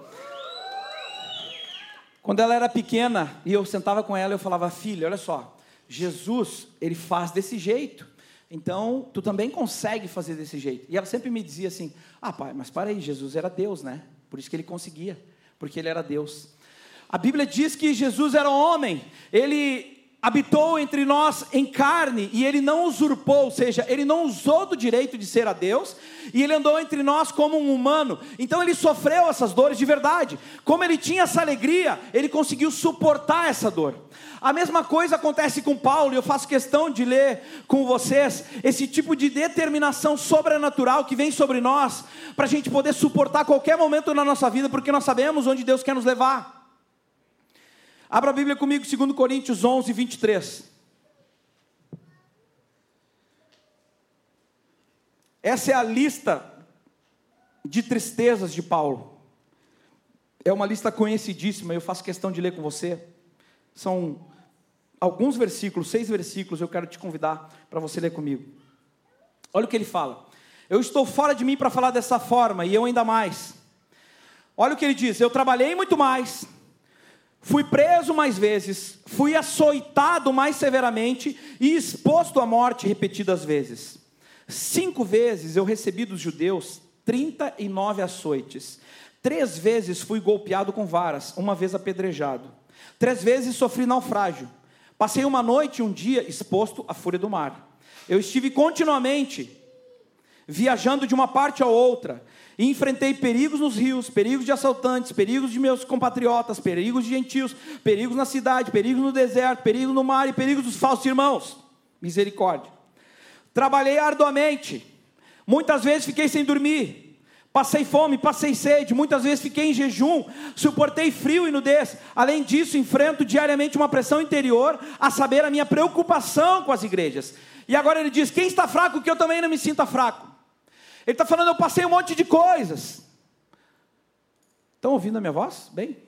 Quando ela era pequena, e eu sentava com ela, eu falava, filha, olha só, Jesus, Ele faz desse jeito, então tu também consegue fazer desse jeito. E ela sempre me dizia assim, ah pai, mas para aí, Jesus era Deus, né? Por isso que Ele conseguia, porque Ele era Deus. A Bíblia diz que Jesus era homem, Ele habitou entre nós em carne, e Ele não usurpou, ou seja, Ele não usou do direito de ser a Deus, e Ele andou entre nós como um humano, então Ele sofreu essas dores de verdade. Como Ele tinha essa alegria, Ele conseguiu suportar essa dor. A mesma coisa acontece com Paulo, e eu faço questão de ler com vocês, esse tipo de determinação sobrenatural que vem sobre nós, para a gente poder suportar qualquer momento na nossa vida, porque nós sabemos onde Deus quer nos levar. Abra a Bíblia comigo, dois Coríntios onze, vinte e três. Essa é a lista de tristezas de Paulo. É uma lista conhecidíssima, eu faço questão de ler com você. São alguns versículos, seis versículos, eu quero te convidar para você ler comigo. Olha o que ele fala. Eu estou fora de mim para falar dessa forma, e eu ainda mais. Olha o que ele diz, eu trabalhei muito mais, fui preso mais vezes, fui açoitado mais severamente e exposto à morte repetidas vezes. Cinco vezes eu recebi dos judeus trinta e nove açoites. Três vezes fui golpeado com varas, uma vez apedrejado. Três vezes sofri naufrágio. Passei uma noite e um dia exposto à fúria do mar. Eu estive continuamente viajando de uma parte a outra, e enfrentei perigos nos rios, perigos de assaltantes, perigos de meus compatriotas, perigos de gentios, perigos na cidade, perigos no deserto, perigos no mar e perigos dos falsos irmãos. Misericórdia. Trabalhei arduamente, muitas vezes fiquei sem dormir, passei fome, passei sede, muitas vezes fiquei em jejum, suportei frio e nudez. Além disso, enfrento diariamente uma pressão interior, a saber, a minha preocupação com as igrejas. E agora ele diz, quem está fraco, que eu também não me sinta fraco. Ele está falando, eu passei um monte de coisas. Estão ouvindo a minha voz? Bem?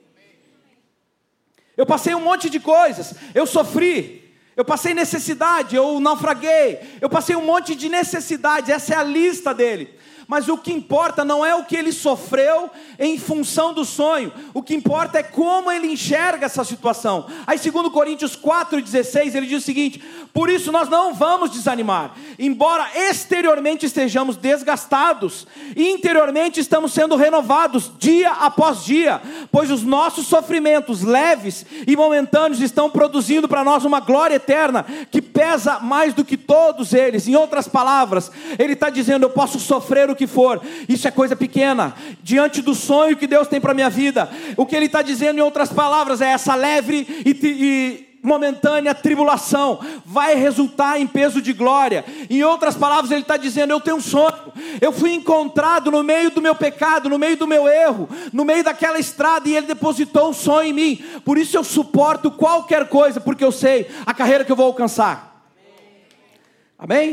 Eu passei um monte de coisas, eu sofri, eu passei necessidade, eu naufraguei, eu passei um monte de necessidades, essa é a lista dele. Mas o que importa não é o que ele sofreu em função do sonho, o que importa é como ele enxerga essa situação. Aí segundo Coríntios quatro, dezesseis, ele diz o seguinte, por isso nós não vamos desanimar, embora exteriormente estejamos desgastados, interiormente estamos sendo renovados dia após dia, pois os nossos sofrimentos leves e momentâneos estão produzindo para nós uma glória eterna, que pesa mais do que todos eles. Em outras palavras, ele está dizendo, eu posso sofrer o que for, isso é coisa pequena, diante do sonho que Deus tem para a minha vida. O que ele está dizendo em outras palavras, é essa leve e, e momentânea tribulação vai resultar em peso de glória. Em outras palavras, ele está dizendo, eu tenho um sonho, eu fui encontrado no meio do meu pecado, no meio do meu erro, no meio daquela estrada, e ele depositou um sonho em mim, por isso eu suporto qualquer coisa, porque eu sei a carreira que eu vou alcançar. Amém?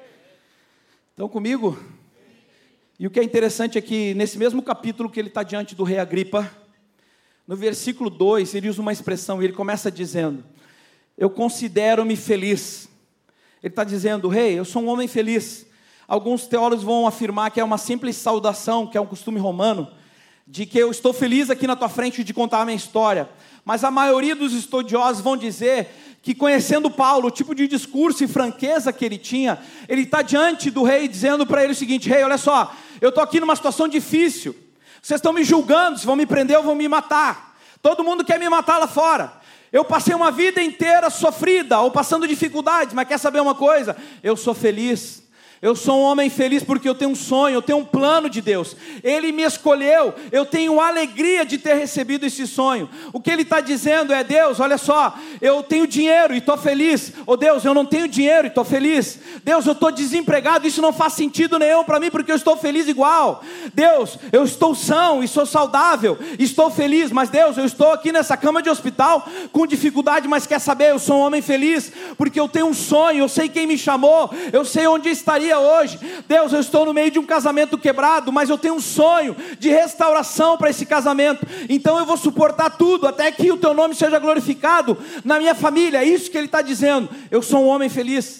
Estão comigo? E o que é interessante é que nesse mesmo capítulo que ele está diante do rei Agripa, no versículo dois, ele usa uma expressão, e ele começa dizendo, eu considero-me feliz. Ele está dizendo, rei, eu sou um homem feliz. Alguns teólogos vão afirmar que é uma simples saudação, que é um costume romano, de que eu estou feliz aqui na tua frente de contar a minha história. Mas a maioria dos estudiosos vão dizer que, conhecendo Paulo, o tipo de discurso e franqueza que ele tinha, ele está diante do rei dizendo para ele o seguinte, rei, olha só, eu estou aqui numa situação difícil, vocês estão me julgando, se vão me prender ou vão me matar, todo mundo quer me matar lá fora, eu passei uma vida inteira sofrida, ou passando dificuldades, mas quer saber uma coisa? Eu sou feliz, Eu sou um homem feliz porque eu tenho um sonho, eu tenho um plano de Deus. Ele me escolheu, eu tenho alegria de ter recebido esse sonho. O que ele está dizendo é: Deus, olha só, eu tenho dinheiro e estou feliz. Ou Deus, eu não tenho dinheiro e estou feliz. Deus, eu estou desempregado, isso não faz sentido nenhum para mim porque eu estou feliz igual. Deus, eu estou são e sou saudável, estou feliz. Mas Deus, eu estou aqui nessa cama de hospital com dificuldade, mas quer saber, eu sou um homem feliz porque eu tenho um sonho, eu sei quem me chamou, eu sei onde estaria hoje. Deus, eu estou no meio de um casamento quebrado, mas eu tenho um sonho de restauração para esse casamento, então eu vou suportar tudo, até que o teu nome seja glorificado na minha família. É isso que ele está dizendo, eu sou um homem feliz.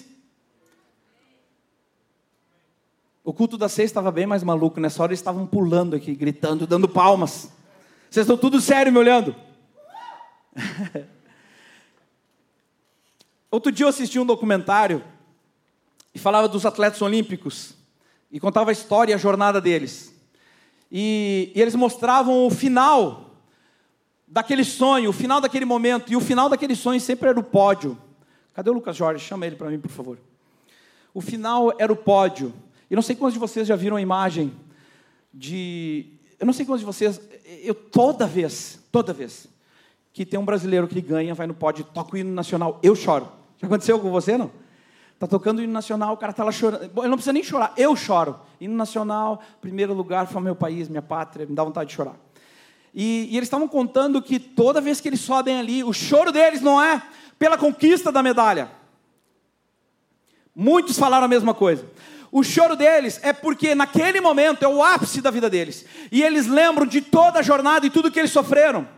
O culto da ceia estava bem mais maluco, nessa hora eles estavam pulando aqui, gritando, dando palmas. Vocês estão tudo sério me olhando? Outro dia eu assisti um documentário e falava dos atletas olímpicos, e contava a história e a jornada deles, e, e eles mostravam o final daquele sonho, o final daquele momento, e o final daquele sonho sempre era o pódio. Cadê o Lucas Jorge? Chama ele para mim, por favor. O final era o pódio. E não sei quantos de vocês já viram a imagem de... Eu não sei quantos de vocês... Eu toda vez, toda vez que tem um brasileiro que ganha, vai no pódio, toca o hino nacional, eu choro. Já aconteceu com você, não? Está tocando o hino nacional, o cara está lá chorando. Bom, ele não precisa nem chorar, eu choro. Hino nacional, primeiro lugar, foi meu país, minha pátria, me dá vontade de chorar. E, e eles estavam contando que toda vez que eles sobem ali, o choro deles não é pela conquista da medalha. Muitos falaram a mesma coisa. O choro deles é porque naquele momento é o ápice da vida deles. E eles lembram de toda a jornada e tudo que eles sofreram.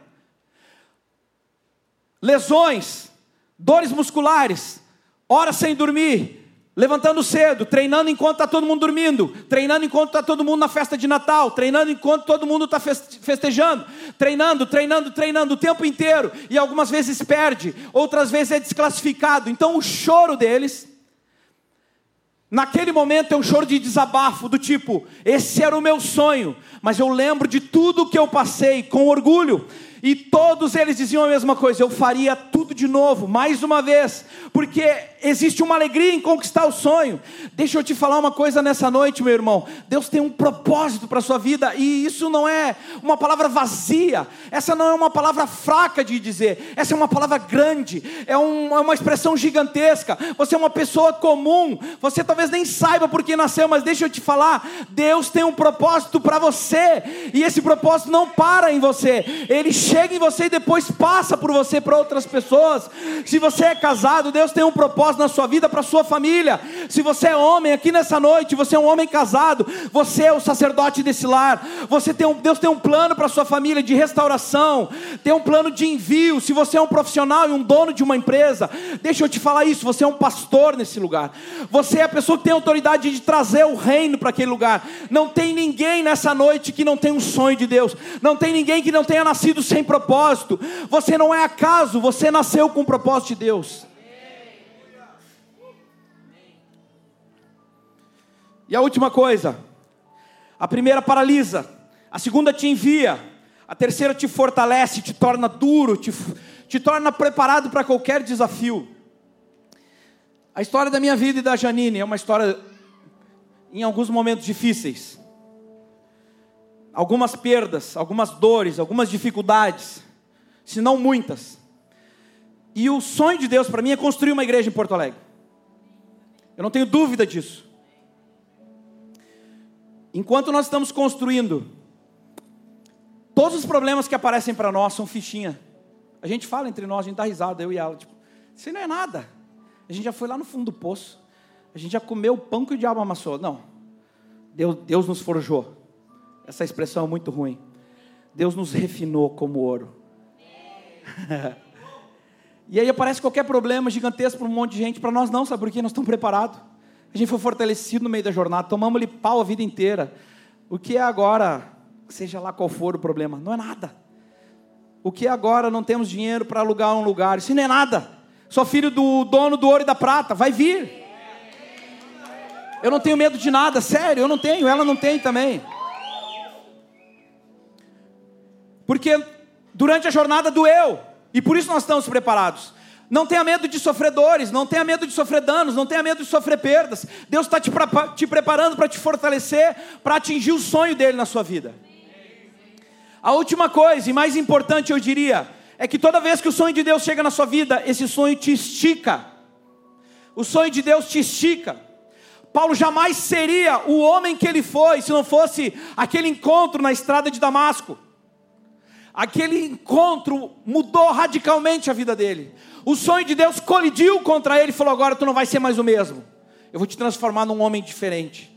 Lesões, dores musculares, horas sem dormir, levantando cedo, treinando enquanto está todo mundo dormindo, treinando enquanto está todo mundo na festa de Natal, treinando enquanto todo mundo está festejando, treinando, treinando, treinando o tempo inteiro, e algumas vezes perde, outras vezes é desclassificado. Então o choro deles, naquele momento, é um choro de desabafo, do tipo: esse era o meu sonho, mas eu lembro de tudo que eu passei com orgulho. E todos eles diziam a mesma coisa: eu faria tudo de novo, mais uma vez, porque existe uma alegria em conquistar o sonho. Deixa eu te falar uma coisa nessa noite, meu irmão. Deus tem um propósito para a sua vida, e isso não é uma palavra vazia, essa não é uma palavra fraca de dizer, essa é uma palavra grande, é, um, é uma expressão gigantesca. Você é uma pessoa comum, você talvez nem saiba por que nasceu, mas deixa eu te falar, Deus tem um propósito para você, e esse propósito não para em você, ele chega em você e depois passa por você para outras pessoas. Se você é casado, Deus tem um propósito na sua vida, para a sua família. Se você é homem, aqui nessa noite, você é um homem casado, você é o sacerdote desse lar, você tem um, Deus tem um plano para a sua família de restauração, tem um plano de envio. Se você é um profissional e um dono de uma empresa, deixa eu te falar isso, você é um pastor nesse lugar, você é a pessoa que tem autoridade de trazer o reino para aquele lugar. Não tem ninguém nessa noite que não tenha um sonho de Deus, não tem ninguém que não tenha nascido sem propósito. Você não é acaso, você nasceu com o propósito de Deus. E a última coisa: a primeira paralisa, a segunda te envia, a terceira te fortalece, te torna duro, te, te torna preparado para qualquer desafio. A história da minha vida e da Janine é uma história em alguns momentos difíceis, algumas perdas, algumas dores, algumas dificuldades, se não muitas. E o sonho de Deus para mim é construir uma igreja em Porto Alegre. Eu não tenho dúvida disso. Enquanto nós estamos construindo, todos os problemas que aparecem para nós são fichinha. A gente fala entre nós, a gente dá risada, eu e ela, tipo, isso não é nada. A gente já foi lá no fundo do poço, a gente já comeu o pão que o diabo amassou. Não, Deus, Deus nos forjou. Essa expressão é muito ruim. Deus nos refinou como ouro. E aí aparece qualquer problema gigantesco para um monte de gente. Para nós não, sabe por quê? Nós estamos preparados. A gente foi fortalecido no meio da jornada, tomamos-lhe pau a vida inteira. O que é agora, seja lá qual for o problema, não é nada. O que é agora, não temos dinheiro para alugar um lugar, isso não é nada. Sou filho do dono do ouro e da prata, vai vir. Eu não tenho medo de nada, sério, eu não tenho, ela não tem também. Porque durante a jornada doeu, e por isso nós estamos preparados. Não tenha medo de sofrer dores, não tenha medo de sofrer danos, não tenha medo de sofrer perdas. Deus está te, te preparando para te fortalecer, para atingir o sonho dele na sua vida. A última coisa, e mais importante eu diria, é que toda vez que o sonho de Deus chega na sua vida, esse sonho te estica. O sonho de Deus te estica. Paulo jamais seria o homem que ele foi, se não fosse aquele encontro na estrada de Damasco. Aquele encontro mudou radicalmente a vida dele. O sonho de Deus colidiu contra ele e falou: agora tu não vai ser mais o mesmo. Eu vou te transformar num homem diferente.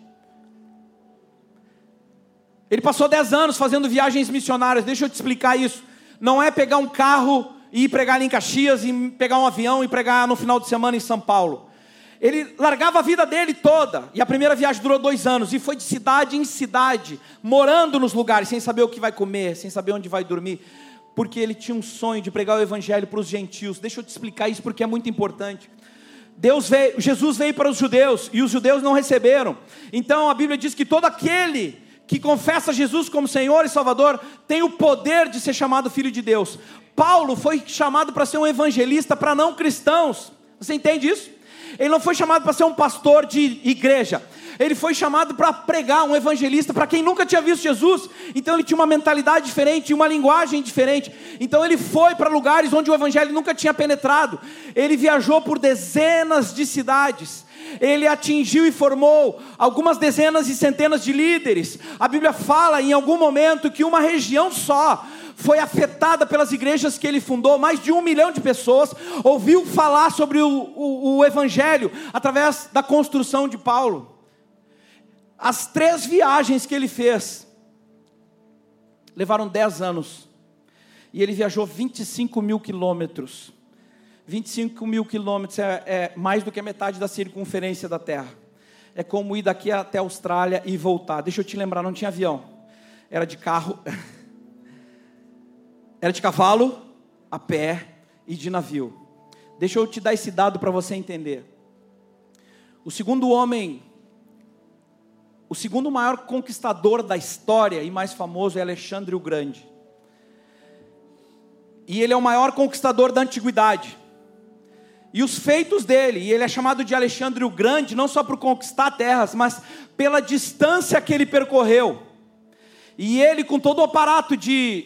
Ele passou dez anos fazendo viagens missionárias. Deixa eu te explicar isso. Não é pegar um carro e ir pregar ali em Caxias, e pegar um avião e pregar no final de semana em São Paulo. Ele largava a vida dele toda. E a primeira viagem durou dois anos. E foi de cidade em cidade, morando nos lugares, sem saber o que vai comer, sem saber onde vai dormir. Porque ele tinha um sonho de pregar o evangelho para os gentios. Deixa eu te explicar isso porque é muito importante. Deus veio, Jesus veio para os judeus e os judeus não receberam. Então a Bíblia diz que todo aquele que confessa Jesus como Senhor e Salvador tem o poder de ser chamado filho de Deus. Paulo foi chamado para ser um evangelista para não cristãos. Você entende isso? Ele não foi chamado para ser um pastor de igreja. Ele foi chamado para pregar, um evangelista para quem nunca tinha visto Jesus. Então ele tinha uma mentalidade diferente, uma linguagem diferente. Então ele foi para lugares onde o evangelho nunca tinha penetrado. Ele viajou por dezenas de cidades. Ele atingiu e formou algumas dezenas e centenas de líderes. A Bíblia fala em algum momento que uma região só foi afetada pelas igrejas que ele fundou. Mais de um milhão de pessoas ouviu falar sobre o, o, o evangelho através da construção de Paulo. As três viagens que ele fez levaram dez anos. E ele viajou vinte e cinco mil quilômetros. vinte e cinco mil quilômetros é, é mais do que a metade da circunferência da Terra. É como ir daqui até a Austrália e voltar. Deixa eu te lembrar, não tinha avião. Era de carro, era de cavalo, a pé e de navio. Deixa eu te dar esse dado para você entender. O segundo homem, o segundo maior conquistador da história e mais famoso é Alexandre o Grande. E ele é o maior conquistador da antiguidade. E os feitos dele, e ele é chamado de Alexandre o Grande, não só por conquistar terras, mas pela distância que ele percorreu. E ele, com todo o aparato de,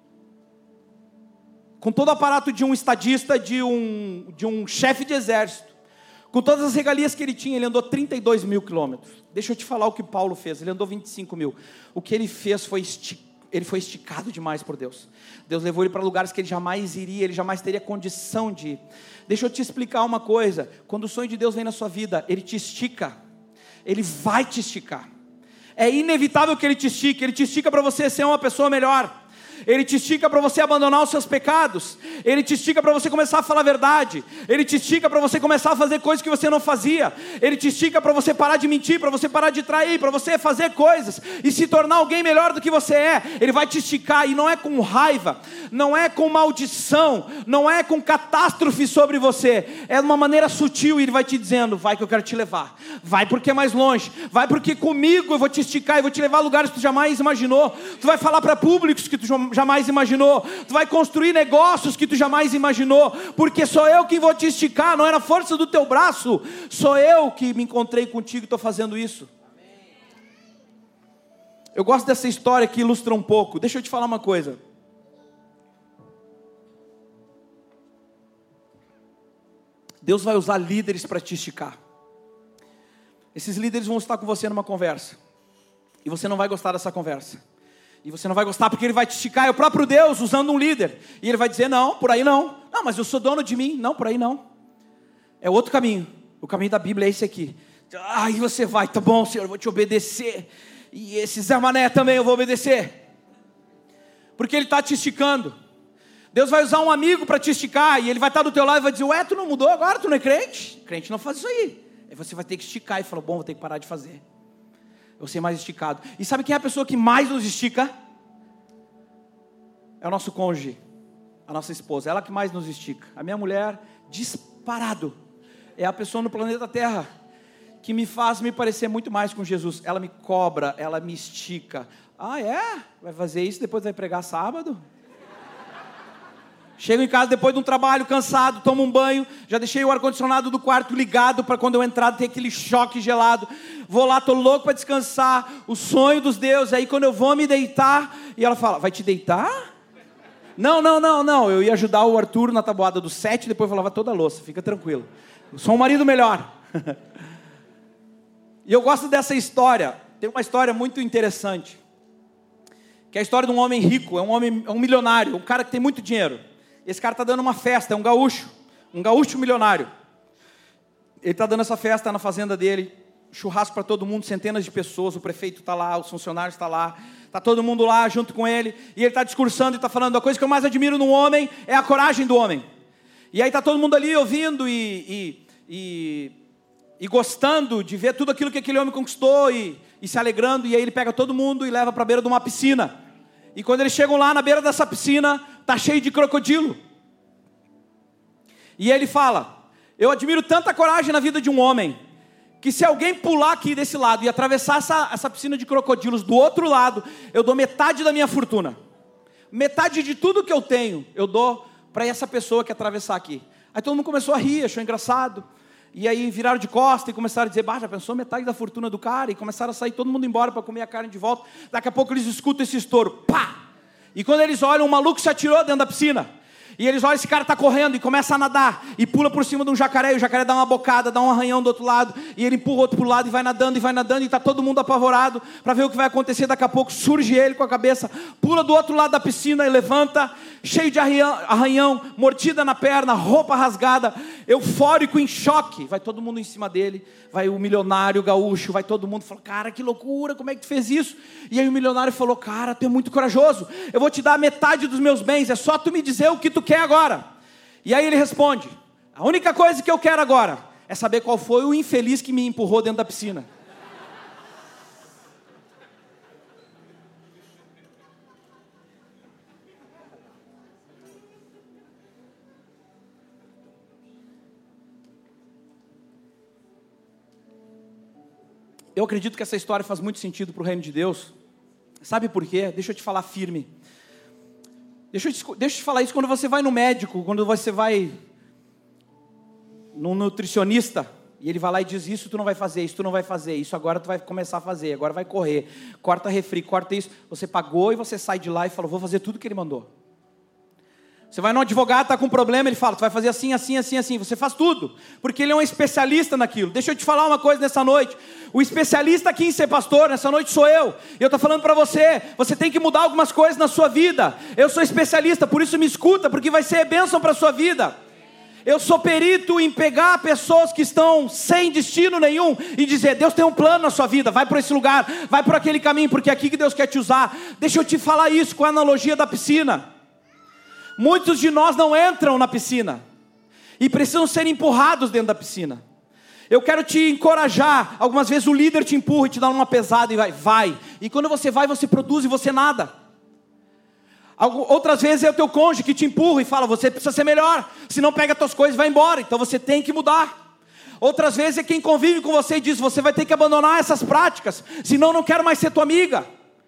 com todo o aparato de um estadista, de um, de um chefe de exército, com todas as regalias que ele tinha, ele andou trinta e dois mil quilômetros. Deixa eu te falar o que Paulo fez, ele andou vinte e cinco mil. O que ele fez foi esticar. Ele foi esticado demais por Deus. Deus levou ele para lugares que ele jamais iria, ele jamais teria condição de ir. Deixa eu te explicar uma coisa. Quando o sonho de Deus vem na sua vida, ele te estica. Ele vai te esticar. É inevitável que ele te estique. Ele te estica para você ser uma pessoa melhor. Ele te estica para você abandonar os seus pecados. Ele te estica para você começar a falar a verdade. Ele te estica para você começar a fazer coisas que você não fazia. Ele te estica para você parar de mentir, para você parar de trair, para você fazer coisas e se tornar alguém melhor do que você é. Ele vai te esticar, e não é com raiva, não é com maldição, não é com catástrofe sobre você. É de uma maneira sutil, e ele vai te dizendo: vai que eu quero te levar. Vai porque é mais longe. Vai porque comigo eu vou te esticar e vou te levar a lugares que tu jamais imaginou. Tu vai falar para públicos que tu jamais imaginou. Tu vai construir negócios que tu jamais imaginou. Porque sou eu quem vou te esticar. Não é na força do teu braço. Sou eu que me encontrei contigo e estou fazendo isso. Eu gosto dessa história que ilustra um pouco. Deixa eu te falar uma coisa. Deus vai usar líderes para te esticar. Esses líderes vão estar com você numa conversa. E você não vai gostar dessa conversa. E você não vai gostar porque ele vai te esticar. É o próprio Deus usando um líder. E ele vai dizer: não, por aí não. Não, mas eu sou dono de mim. Não, por aí não. É outro caminho. O caminho da Bíblia é esse aqui. Aí você vai: tá bom, Senhor, eu vou te obedecer. E esse Zé Mané também eu vou obedecer. Porque ele está te esticando. Deus vai usar um amigo para te esticar. E ele vai estar do teu lado e vai dizer: ué, tu não mudou agora? Tu não é crente? Crente não faz isso aí. Aí você vai ter que esticar. E falou: bom, vou ter que parar de fazer. Eu vou ser mais esticado. E sabe quem é a pessoa que mais nos estica? É o nosso cônjuge, a nossa esposa. Ela que mais nos estica. A minha mulher, disparado, é a pessoa no planeta Terra que me faz me parecer muito mais com Jesus. Ela me cobra, ela me estica. Ah, é? Vai fazer isso, depois vai pregar sábado? Chego em casa depois de um trabalho, cansado, tomo um banho, já deixei o ar-condicionado do quarto ligado para quando eu entrar ter aquele choque gelado. Vou lá, tô louco para descansar, o sonho dos deuses. Aí quando eu vou me deitar, e ela fala, vai te deitar? Não, não, não, não, eu ia ajudar o Arthur na tabuada do sete, depois eu lavava toda a louça, fica tranquilo. Eu sou um marido melhor. E eu gosto dessa história, tem uma história muito interessante, que é a história de um homem rico, é um homem, é um milionário, um cara que tem muito dinheiro. Esse cara está dando uma festa, é um gaúcho, um gaúcho milionário. Ele está dando essa festa na fazenda dele, churrasco para todo mundo, centenas de pessoas, o prefeito está lá, os funcionários estão lá, está todo mundo lá junto com ele, e ele está discursando e está falando, a coisa que eu mais admiro num homem é a coragem do homem. E aí está todo mundo ali ouvindo e, e, e, e gostando de ver tudo aquilo que aquele homem conquistou e, e se alegrando, e aí ele pega todo mundo e leva para a beira de uma piscina. E quando eles chegam lá na beira dessa piscina, está cheio de crocodilo. E ele fala, eu admiro tanta coragem na vida de um homem, que se alguém pular aqui desse lado e atravessar essa, essa piscina de crocodilos do outro lado, eu dou metade da minha fortuna. Metade de tudo que eu tenho, eu dou para essa pessoa que atravessar aqui. Aí todo mundo começou a rir, achou engraçado. E aí viraram de costas e começaram a dizer, bah, já pensou metade da fortuna do cara? E começaram a sair todo mundo embora para comer a carne de volta. Daqui a pouco eles escutam esse estouro, pá! E quando eles olham, um maluco se atirou dentro da piscina. E eles olham, esse cara está correndo e começa a nadar. E pula por cima de um jacaré, e o jacaré dá uma bocada, dá um arranhão do outro lado. E ele empurra o outro para o lado e vai nadando, e vai nadando. E está todo mundo apavorado para ver o que vai acontecer. Daqui a pouco surge ele com a cabeça, pula do outro lado da piscina e levanta, cheio de arranhão, arranhão mordida na perna, roupa rasgada, eufórico, em choque. Vai todo mundo em cima dele. Vai o milionário, o gaúcho, vai todo mundo. Fala, cara, que loucura, como é que tu fez isso? E aí o milionário falou, cara, tu é muito corajoso. Eu vou te dar metade dos meus bens, é só tu me dizer o que tu quer agora. E aí ele responde, a única coisa que eu quero agora é saber qual foi o infeliz que me empurrou dentro da piscina. Eu acredito que essa história faz muito sentido para o reino de Deus. Sabe por quê? Deixa eu te falar firme. Deixa eu te, deixa eu te falar isso quando você vai no médico, quando você vai num nutricionista, e ele vai lá e diz, isso tu não vai fazer, isso tu não vai fazer, isso agora tu vai começar a fazer, agora vai correr, corta refri, corta isso. Você pagou e você sai de lá e fala, vou fazer tudo que ele mandou. Você vai no advogado, está com um problema, ele fala, tu vai fazer assim, assim, assim, assim. Você faz tudo, porque ele é um especialista naquilo. Deixa eu te falar uma coisa nessa noite. O especialista aqui em ser pastor, nessa noite sou eu. E eu estou falando para você, você tem que mudar algumas coisas na sua vida. Eu sou especialista, por isso me escuta, porque vai ser bênção para a sua vida. Eu sou perito em pegar pessoas que estão sem destino nenhum e dizer, Deus tem um plano na sua vida, vai por esse lugar, vai por aquele caminho, porque é aqui que Deus quer te usar. Deixa eu te falar isso com a analogia da piscina. Muitos de nós não entram na piscina e precisam ser empurrados dentro da piscina. Eu quero te encorajar. Algumas vezes o líder te empurra e te dá uma pesada e vai, vai. E quando você vai, você produz e você nada. Outras vezes é o teu cônjuge que te empurra e fala, você precisa ser melhor, senão pega as tuas coisas e vai embora. Então você tem que mudar. Outras vezes é quem convive com você e diz, você vai ter que abandonar essas práticas, senão não quero mais ser tua amiga.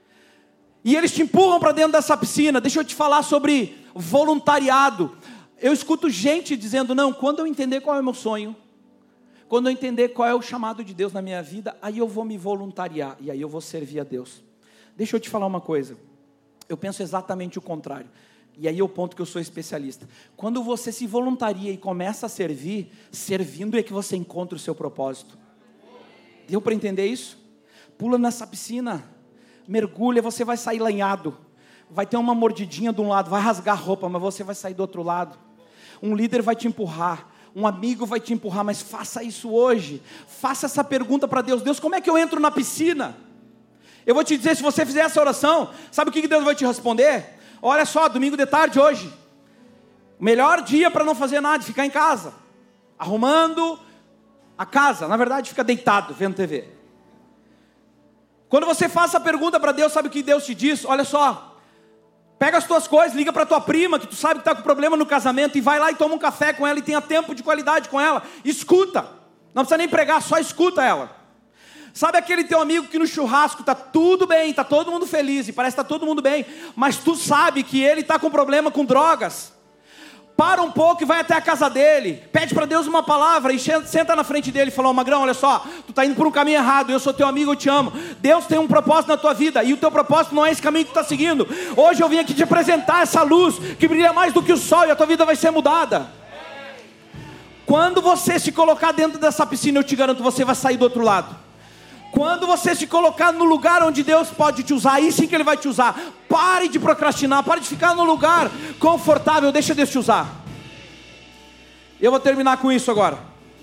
E eles te empurram para dentro dessa piscina. Deixa eu te falar sobre voluntariado. Eu escuto gente dizendo, não, quando eu entender qual é o meu sonho, quando eu entender qual é o chamado de Deus na minha vida, aí eu vou me voluntariar, e aí eu vou servir a Deus. Deixa eu te falar uma coisa, eu penso exatamente o contrário, e aí é o ponto que eu sou especialista. Quando você se voluntaria e começa a servir, servindo é que você encontra o seu propósito. Deu para entender isso? Pula nessa piscina, mergulha, você vai sair lanhado. Vai ter uma mordidinha de um lado, vai rasgar a roupa, mas você vai sair do outro lado. Um líder vai te empurrar, um amigo vai te empurrar, mas faça isso hoje. Faça essa pergunta para Deus. Deus, como é que eu entro na piscina? Eu vou te dizer, se você fizer essa oração, sabe o que Deus vai te responder? Olha só, domingo de tarde hoje, o melhor dia para não fazer nada, ficar em casa, arrumando a casa, na verdade fica deitado, vendo T V. Quando você faz a pergunta para Deus, sabe o que Deus te diz? Olha só, pega as tuas coisas, liga para tua prima, que tu sabe que está com problema no casamento, e vai lá e toma um café com ela, e tenha tempo de qualidade com ela, escuta, não precisa nem pregar, só escuta ela. Sabe aquele teu amigo que no churrasco está tudo bem, está todo mundo feliz, e parece que está todo mundo bem, mas tu sabe que ele está com problema com drogas? para um pouco e vai até a casa dele, pede para Deus uma palavra e senta na frente dele e fala: ô Magrão, olha só, tu está indo por um caminho errado, eu sou teu amigo, eu te amo, Deus tem um propósito na tua vida, e o teu propósito não é esse caminho que tu está seguindo. Hoje eu vim aqui te apresentar essa luz, que brilha mais do que o sol, e a tua vida vai ser mudada. Quando você se colocar dentro dessa piscina, eu te garanto, você vai sair do outro lado. Quando você se colocar no lugar onde Deus pode te usar, aí sim que Ele vai te usar. Pare de procrastinar, pare de ficar no lugar confortável, deixa Deus te usar. Eu vou terminar com isso agora.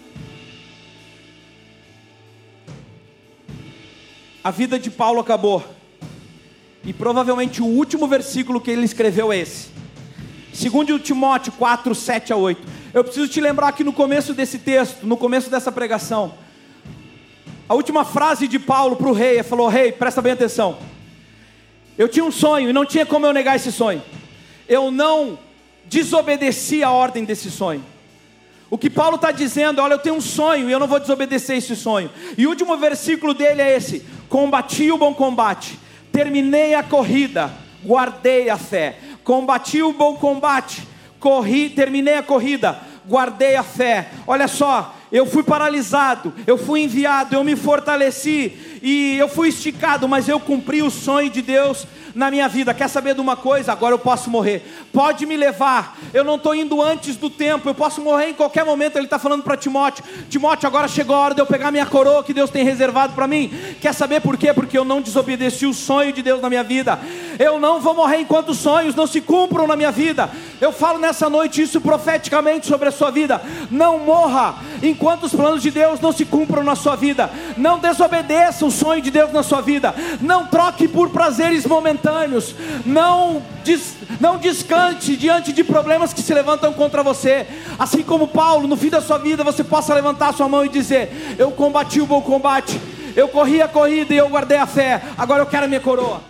A vida de Paulo acabou, e provavelmente o último versículo que ele escreveu é esse, segundo Timóteo quatro, sete a oito. Eu preciso te lembrar que no começo desse texto, no começo dessa pregação, a última frase de Paulo para o rei, ele falou: rei, presta bem atenção, eu tinha um sonho e não tinha como eu negar esse sonho, eu não desobedeci a ordem desse sonho. O que Paulo está dizendo é: olha, eu tenho um sonho e eu não vou desobedecer esse sonho. E o último versículo dele é esse: combati o bom combate, terminei a corrida, guardei a fé. Combati o bom combate, corri, terminei a corrida, guardei a fé. Olha só, eu fui paralisado, eu fui enviado, eu me fortaleci e eu fui esticado, mas eu cumpri o sonho de Deus na minha vida. Quer saber de uma coisa? Agora eu posso morrer, pode me levar, eu não estou indo antes do tempo, eu posso morrer em qualquer momento. Ele está falando para Timóteo: Timóteo, agora chegou a hora de eu pegar minha coroa que Deus tem reservado para mim. Quer saber por quê? Porque eu não desobedeci o sonho de Deus na minha vida. Eu não vou morrer enquanto os sonhos não se cumpram na minha vida. Eu falo nessa noite isso profeticamente sobre a sua vida: não morra enquanto os planos de Deus não se cumpram na sua vida. Não desobedeça o sonho de Deus na sua vida. Não troque por prazeres momentâneos. Não, des, não descante diante de problemas que se levantam contra você. Assim como Paulo, no fim da sua vida, você possa levantar a sua mão e dizer: eu combati o bom combate, eu corri a corrida e eu guardei a fé, agora eu quero a minha coroa.